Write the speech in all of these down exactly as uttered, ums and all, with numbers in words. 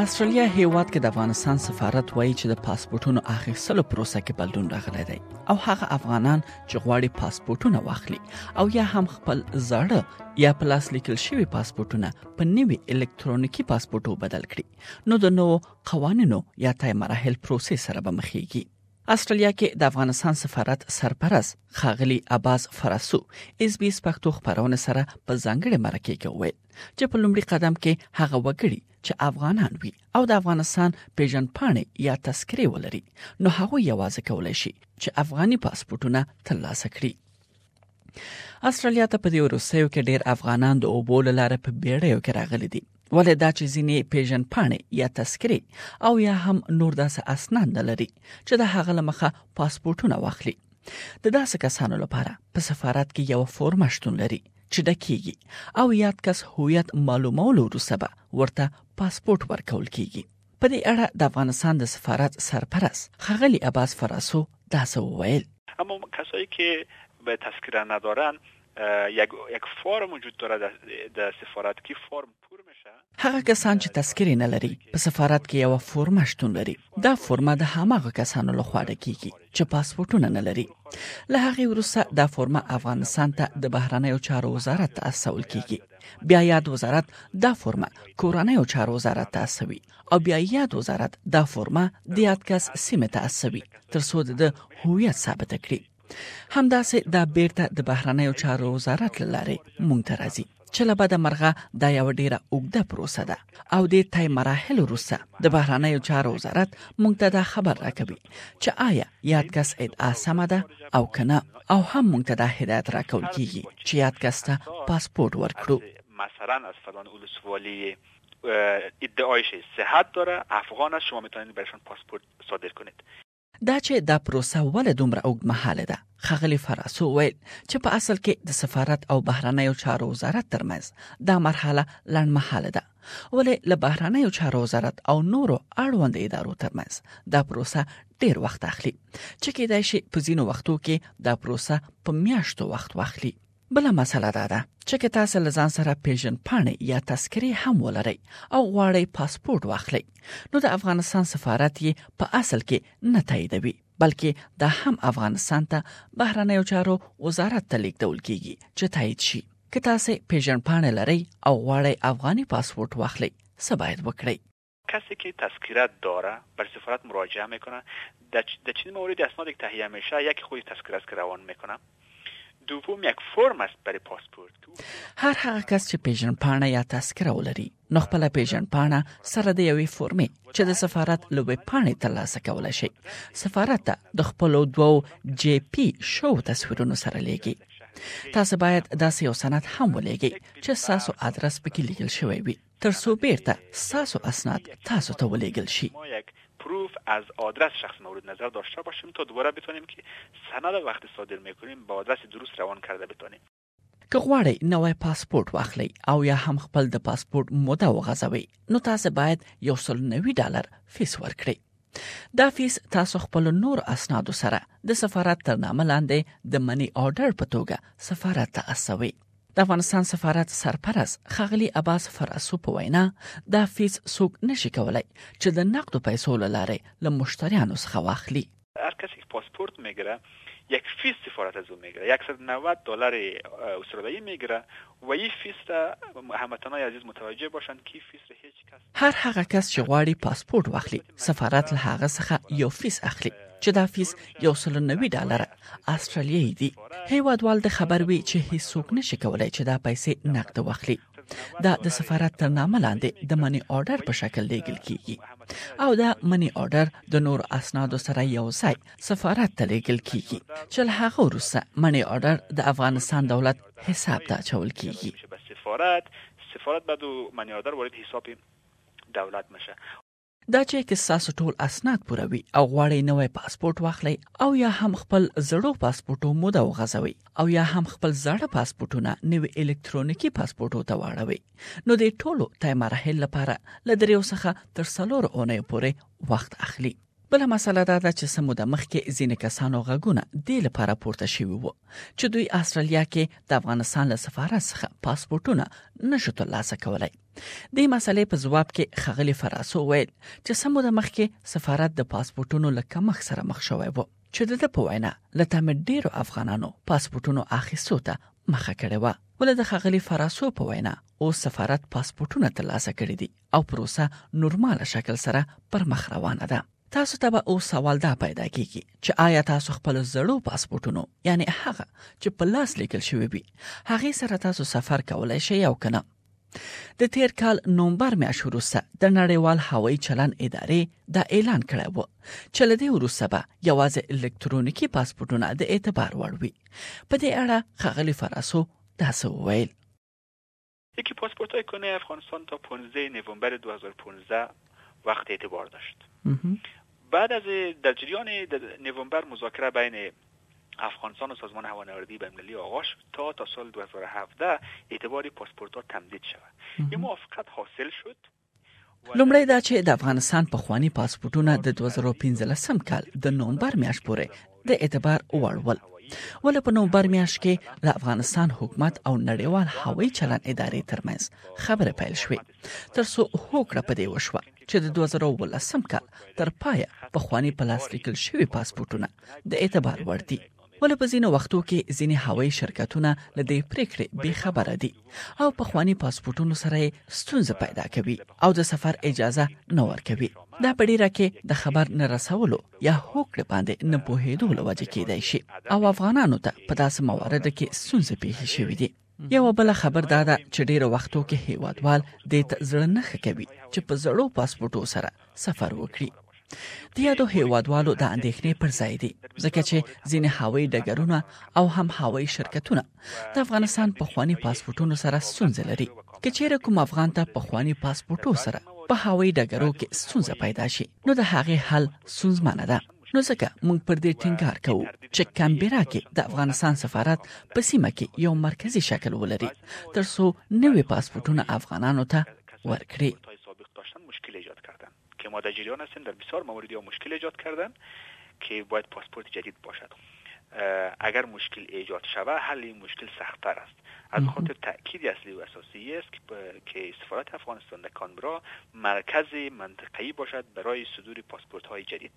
استرالیا هیواد کې د افغانستان سفارت وایي چې د پاسپورتونو اخیستلو پروسه کې بدلون راغلی دی او هغه افغانان چې غواړي پاسپورتونه واخلي او یا هم خپل زاړه یا پلاس لیکل شوی پاسپورتونه په نوي الکترونیکي پاسپورتو بدل کړي نو د نوو قوانینو یا طی مراحل پروسې سره به مخېږي. استرالیا کې د افغانستان سفارت سرپرست ښاغلي عباس فراسو اس بي اس پښتو خبرونه سره په ځانګړي مرکه کې وویل چې په لومړي قدم کې هغه وګړي چې افغانان وي او د افغانستان پیژندپاڼې یا تذکرې ولري نو هغه یوازې کولای شي چې افغاني پاسپورتونه ترلاسه کړي. استرالیا ته په دې وروستیو کې ډېر افغانان د اوبو له لارې په بیړیو کې راغلي دي ولې دا چې ځینې پیژندپاڼې یا تذکرې او یا هم نور داسې اسناد نه لري چې د هغه لمخه پاسپورتونه واخلي. د داسې کسانو لپاره په سفارت کې یو فورم شتون لري چې ډکیږي او یاد کس هویت معلومولو وروسته به ورته پاسپورت ورکول کیږي. په دې اړه د افغانستان د سفارت سرپرست ښاغلي عباس فراسو داسې وویل. اما کسایی که به تذکره ندارن یک یک فرم وجود داره در سفارت که فرم پر میشه. هغه کسان چې تذکرې نه لري په سفارت کې یو فرم شتون لري. دا فرم د هماغه کسانو لخوا ډکیږي چې پاسپورتونه نه لري. له هغه وروسته دا فرم افغانستان ته د بهرنیو چارو وزارت ته استول کیږي. بیا یاد وزارت دا فرم کورنیو چارو وزارت ته استوي او بیا یاد وزارت دا فرم د یاد کس سیمه ته استوي تر څو د هویت ثابت کړي. همداسې دا بیرته د بهرنیو چارو وزارت لاره مونږ ته راځي چې له بده مرغه دا یو ډیره اوږده پروسه ده او د طی مراحل وروسته د بهرنیو چارو وزارت مونږ ته دا خبر راکوي چې آیا یاد کس ادعا سمه ده او کنه او هم مونږ ته دا هدایت راکول کیږي چې یاد کس ته پاسپورت ورکړو. مثلا از فلان ولسوالی ادعایش صحت داره افغان است شما میتونید برشون پاسپورت صادر کنید. دا چې دا پروسه ول دومره اوږد مهاله ده ښاغلي فراسو ویل چې په اصل کې د سفارت او بهرنیو چارو وزارت ترمنځ دا مرحله لنډ مهاله ده ولې له بهرنیو چارو وزارت او نورو اړوند ادارو ترمنځ دا پروسه ډیر وخت اخلي چې کېدای شي په ځینو وختو کې دا پروسه په میاشتو وخت واخلي. بله مسله دا ده چې که تاسو له ځان سره پیژندپاڼې یا تذکرې هم ولرئ او غواړئ پاسپورت واخلئ نو د افغانستان سفارت یې په اصل کې نه تاییدوي بلکې دا هم افغانستان ته بهرنیو چارو وزارت ته لیږدول کیږي چې تایید شي. که تاسو پیژندپاڼې لرئ او غواړئ افغاني پاسپورت واخلئ څه باید وکړئ؟ کسی که تذکره داره بر سفارت مراجعه میکنه در چنین موردی اسناد یک تهیه میشه یکی خودی تذکره است که روان میکنه دوم یک فرم است برای پاسپورت. هر هغه کس چې پیژندپاڼه یا تذکره ولري نو خپل پیژندپاڼه سره د یوې فورمې چې د سفارت له ویب پاڼې ترلاسه کولی شي سفارت ته د خپلو دوو جی پی شو تصویرونو سره لیږي. تاسو باید داسې یو سند هم ولېږئ چې ستاسو ادرس پکې لیکل شوی وي تر څو بیرته ستاسو اسناد تاسو ته ولیږل شي. پروف از آدرس شخص مورد نظر داشته باشیم تا دوباره بتونیم که سند وقتی صادر میکنیم با آدرس درست روان کرده بتونیم. که غواړئ نوی پاسپورت واخلئ او یا هم خپل د پاسپورت موده وغځوئ نو تاسو باید یو سل نوي ډالر فیس ورکړئ. دا فیس تاسو خپل نور اسنادو سره د سفارت تر نامه لاندې د منی آرډر په توګه سفارت ته استوئ. د افغانستان سفارت سرپرست ښاغلي عباس فراسو په وینا دا فیس څوک نشي کولای چې د نقدو پیسو له لارې له مشتریانو څخه واخلي. هر کسی که پاسپورت میگیره یک فیس سفارت از اون میگیره صد و نود دلار استرالیایی میگیره و این فیس را هموطنان عزیز متوجه باشند که فیس را هیچ کس هر هغه کس چې غواړي پاسپورت واخلي سفارت له هغه څخه یو فیس اخلي چې دا فیس یو سل نوي ډالر استرالیایی دی. هیوادوال د خبر وی چې هیڅوک نشي کولای چې دا پیسې نقد واخلي. دا د سفارت تر نامه لاندې د منی آرډر په شکل لیږل کیږي او دا منی آرډر د نور اسنادو سره یو ځای سفارت ته لیږل کیږي چې له هغه وروسته منی آرډر د افغانستان دولت حساب ته اچول کیږي. سفارت سفارت بعد منی آرډر وارد حساب دولت میشه. دا چې که ستاسو ټول اسناد پوروي او غواړئ نوی پاسپورت واخلئ او یا هم خپل زړو پاسپورتو موده وغځوئ او یا هم خپل زاړه پاسپورتونه نوي الکترونیکي پاسپورتو ته واړوئ نو د ټولو طی مراحل لپاره له دریو څخه تر څلورو اونیو پورې وخت اخلي. بله مسله دا ده چې سموده مخکې ځینې کسانو غږونه دې لپاره پورته شوي وو چې دوی استرالیا کې د افغانستان له سفارت څخه پاسپورټونه نشو ترلاسه کولی. دې مسلې په ځواب کې ښاغلي فراسو ویل چې سموده مخکې سفارت د پاسپورټونو له کمښت سره مخ شوی و چې د ده په وینا له تمې ډېرو افغانانو پاسپورټونو اخیستو ته مخه کړې وه. ولې د ښاغلي فراسو په وینا اوس سفارت پاسپورټونه ترلاسه کړي دي او پروسه نورماله شکل سره پر مخ روانه ده. تاسو ته به اوس سوال دا پیدا کیږي چې آیا تاسو خپل زړو پاسپورټونو یعنی هغه چې په لاس لیکل شوی وي هغه سره تاسو سفر کولای شئ او کنه؟ د تیر کال نومبر میاشتې وروسته د نړیوال هوایي چلن ادارې دا اعلان کړی و چې له دې وروسته به یوازې الکترونیکي پاسپورټونه د اعتبار وړ وي. په دې اړه ښاغلي فراسو داسې وویل: یکی پاسپورت‌های کانونی افغانستان تا پانزده نوامبر دو هزار و پانزده وقت اعتبار داشت. بعد از در جریان نوامبر مذاکره بین افغانستان و سازمان هوانوردی بین‌المللی آغاز شد تا تا سال دو هزار و هفده اعتبار پاسپورت‌ها تمدید شود. یه موافقت حاصل شد. لومړی دا چې د افغانستان په خوانی پاسپورټونه د دوه زره پنځلسم کال د نومبر میاشت پورې د اعتبار وړ ول. ولې په نومبر میاشت کې د افغانستان حکومت او نړیوال هوایي چلن ادارې ترمنځ خبره پیل شوې ترڅو هوکړه په دې وشوه چې د دوه زره اوولسم کال تر پایه په خوانی په لاس لیکل شوي پاسپورټونه د اعتبار وړ دي. ولې په ځینو وختو کې ځینې هوایي شرکتونه له دې پریکړې بې خبره دي او په خوانی پاسپورټونو سره ستونزه پیدا کوي او د سفر اجازه نه ورکوي. دا په ډیره کې د خبر نه رسولو یا هوکړې باندې نه پوهېدو له وجې کېدای شي او افغانانو ته په داسې مواردو کې ستونزې پیښې شوې دي. یو بل خبر دا ده چې ډیره وختو کې هیوادوال دې ته زړه نه ښه کوي چې په زړو پاسپورټو سره سفر وکړي. د یادو هیوادوالو د اندېښنې پر ځای دي ځکه چې ځینې هوایي ډګرونه او هم هوایي شرکتونه د افغانستان په خوانی پاسپورټونو سره ستونزې لري. که چیرې کوم افغان ته په خوانی پاسپورټو سره په هوایي ډګرو کې ستونزه پیدا شي نو د هغې حل ستونزمنه ده. نو ځکه موږ پر دې ټینګار کوو چې کانبرا کې د افغانستان سفارت په سیمه کې یو مرکزی شکل ولري ترڅو نوې پاسپورټونه افغانانو ته ورکړي. که ما در جریان هستیم در بسیار مواردی ها مشکل ایجاد کردن که باید پاسپورت جدید باشد. اگر مشکل ایجاد شود حل این مشکل سخت‌تر است. از خاطر تأکید اصلی و اساسی است که سفارت افغانستان در کانبرا مرکز منطقه‌ای باشد برای صدور پاسپورت‌های جدید.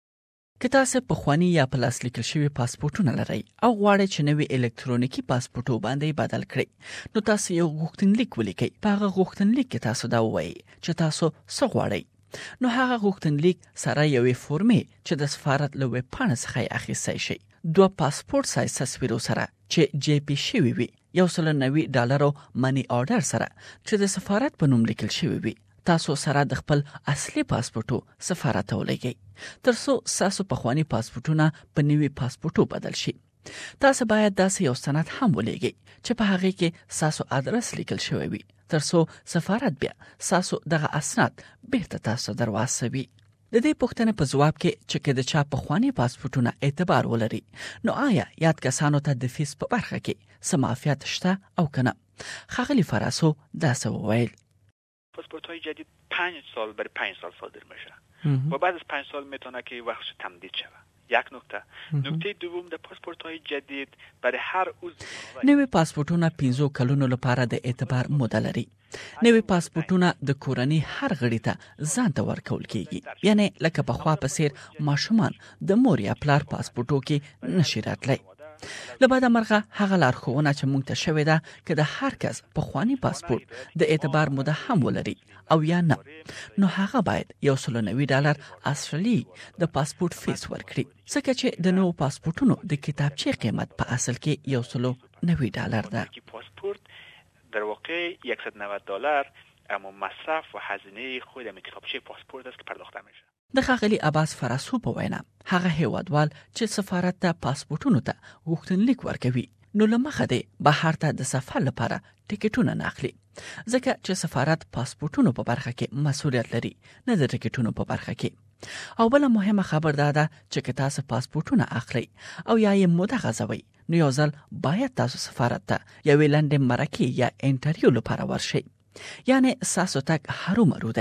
که تاسو په خوانی یا په لاس لیکل شوي پاسپورټونه لرئ او غواړئ چې نوې الکترونیکي پاسپورټو باندې بدل کړئ نو تاسو یو غوښتنلیک ولیکئ. په هغه غوښتنلیک کې تاسو دا ووایئ چې تاسو څه غواړئ. نو هغه غوښتنلیک سره یوې فورمې چې د سفارت له ویب پاڼې څخه اخیستی شي دوه پاسپورټ سایز تصویرو سره چې جی پی شوي وي یو سل نوي ډالرو منی آرډر سره چې د سفارت په نوم لیکل شوی وي تاسو سره د خپل اصلي پاسپورټو سفارت ته ولېږئ ترڅو ستاسو پخواني پاسپورټونه په نوي پاسپورټو بدل شي. تاسو باید داسې یو سند هم ولېږئ چې په هغې کې ستاسو ادرس لیکل شوی وي ترڅو سفارت بیا ستاسو دغه اسناد بیرته تاسو در واستوي. د دې پوښتنې په ځواب کې چې که د چا پخواني پاسپورټونه اعتبار ولري نو آیا یاد کسانو ته د فیس په برخه کې څه معافیت شته او که نه؟ ښاغلي فراسو داسې وویل: پاسپورت‌های جدید پنج سال برای پنج سال صادر میشه و بعد از پنج سال میتونه که وقتش تمدید شود. یک نکته نکته دوم د پاسپورت‌های جدید برای هر عضو نوې پاسپورټونه پنځو کلونو لپاره د اعتبار موده لري. نوې پاسپورټونه د کورنۍ هر غړي ته ځان ته ورکول کیږي، یعنی لکه په خوا په څیر ماشومان د مور یا پلار پاسپورټو کې نشي راتلی. له بده مرغه هغه لارښوونه چې موږ ته شوې ده که د هر کس پخواني پاسپورټ د اعتبار موده هم ولري او یا نه نو هغه باید یو سل نوي ډالر استرالی د پاسپورټ فیس ورکړي، ځکه چې د نوو پاسپورټونو د کتابچې قیمت په اصل کې یو سل نوي ډالر ده. پاسپورت در واقع صد و نود دلار اما مصرف و هزینه خود هم کتابچه پاسپورت است که پرداخته میشه. د ښاغلي عباس فراسو په وینا هغه هیوادوال چې سفارت ته پاسپورټونو ته غوښتنلیک ورکوي نو له مخه دی بهر ته د سفر لپاره ټیکټونه نه اخلي، ځکه چې سفارت پاسپورټونو په برخه کې مسؤلیت لري نه د ټیکټونو په برخه کې. او بله مهمه خبر دا ده چې که تاسو پاسپورټونه اخلئ او یا یې موده غځوئ نو یو ځل باید تاسو سفارت ته یوې لنډې مرکې یا انټرویو لپاره ورشئ، یعنی ستاسو تګ هرومرو دی.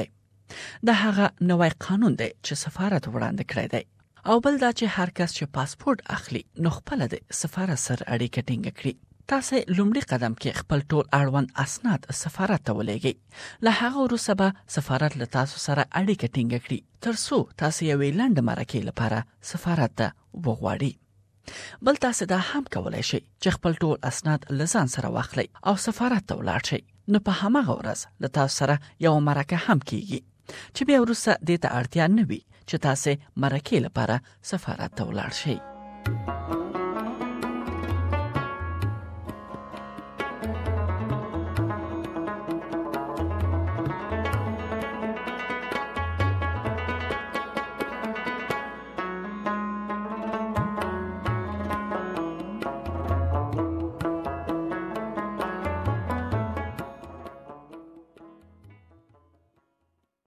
دا هغه نوی قانون دی چې سفارت وړاندې کړی دی. او بل دا چې هر کس چې پاسپورت اخلي نو خپل د سفارت سره اړیکه ټینګه کړي. تاسو لومړی قدم کې خپل ټول اړوند اسناد سفارت ته ولېږئ. له هغه وروسته به سفارت له تاسو سره اړیکه ټینګه کړي ترڅو تاسو یوې لنډ مرکې لپاره سفارت ته وغواړئ. بل تاسو دا هم کولای شئ چې خپل ټول اسناد له ځان سره واخلئ او سفارت ته ولاړ شئ. نو په هماغه ورځ له تاسو سره یو مرکه هم کیږي چې بیا وروسته دې ته اړتیا نه وي چې تاسو مرکې لپاره سفارت ته ولاړ شئ.